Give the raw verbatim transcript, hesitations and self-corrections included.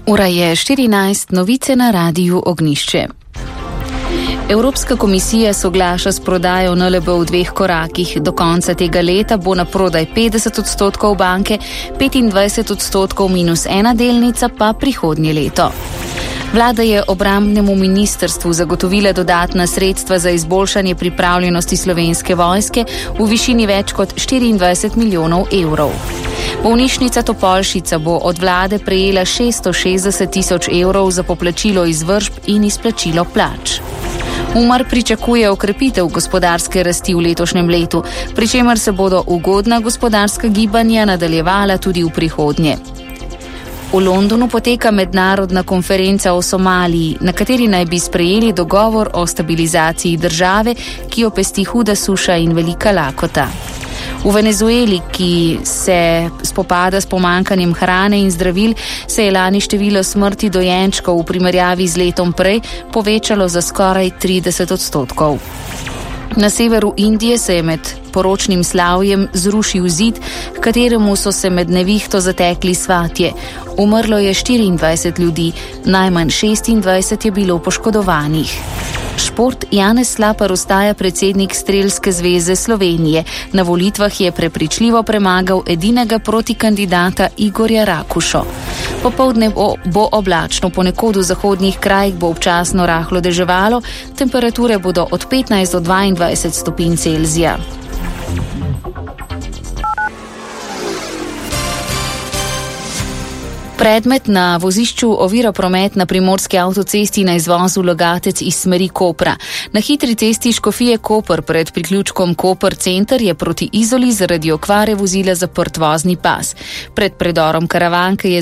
Ura je štirinajst, novice na Radiu Ognjišče. Evropska komisija soglaša s prodajo N L B v dveh korakih. Do konca tega leta bo na prodaj petdeset odstotkov banke, petindvajset odstotkov minus ena delnica pa prihodnje leto. Vlada je obrambnemu ministrstvu zagotovila dodatna sredstva za izboljšanje pripravljenosti Slovenske vojske v višini več kot štiriindvajset milijonov evrov. Bolnišnica Topolšica bo od vlade prejela šeststo šestdeset tisoč evrov za poplačilo izvršb in izplačilo plač. Umar pričakuje okrepitev gospodarske rasti v letošnjem letu, pri čemer se bodo ugodna gospodarska gibanja nadaljevala tudi v prihodnje. V Londonu poteka mednarodna konferenca o Somaliji, na kateri naj bi sprejeli dogovor o stabilizaciji države, ki jo pesti huda suša in velika lakota. V Venezueli, ki se spopada s pomankanjem hrane in zdravil, se je lani število smrti dojenčkov v primerjavi z letom prej povečalo za skoraj trideset odstotkov. Na severu Indije se je med poročnim slavjem zrušil zid, k kateremu so se med nevihto zatekli svatje. Umrlo je štiriindvajset ljudi, najmanj šestindvajset je bilo poškodovanih. Šport. Janez Slapar ostaja predsednik Strelske zveze Slovenije. Na volitvah je prepričljivo premagal edinega protikandidata Igorja Rakušo. Popoldne bo, bo oblačno, ponekod v zahodnih krajih bo občasno rahlo deževalo, temperature bodo od petnajst do dvaindvajset stopinj Celzija. Predmet na vozišču ovira promet na primorski avtocesti na izvozu Logatec iz smeri Kopra. Na hitri cesti Škofije Koper pred priključkom Koper Center je proti Izoli zaradi okvare vozila zaprt vozni pas. Pred predorom Karavanke je